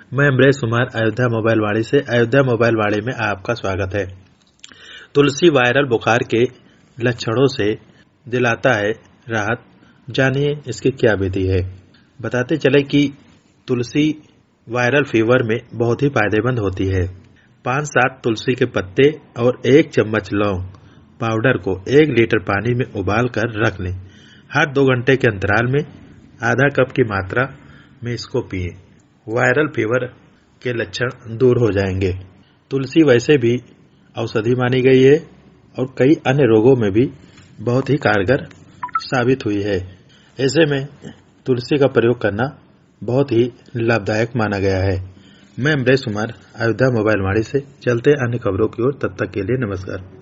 मैं अमरेश कुमार अयोध्या मोबाइल वाणी से। अयोध्या मोबाइल वाणी में आपका स्वागत है। तुलसी वायरल बुखार के लक्षणों से दिलाता है राहत। जानिए इसकी क्या विधि है। बताते चले कि तुलसी वायरल फीवर में बहुत ही फायदेमंद होती है। 5-7 तुलसी के पत्ते और 1 चम्मच लौंग पाउडर को 1 लीटर पानी में उबाल कर रख लें। हर 2 घंटे के अंतराल में आधा कप की मात्रा में इसको पिएं। वायरल फीवर के लक्षण दूर हो जाएंगे। तुलसी वैसे भी औषधि मानी गई है और कई अन्य रोगों में भी बहुत ही कारगर साबित हुई है। ऐसे में तुलसी का प्रयोग करना बहुत ही लाभदायक माना गया है। मैं अमरेश कुमार अयोध्या मोबाइल वाणी से। चलते अन्य खबरों की ओर, तब तक के लिए नमस्कार।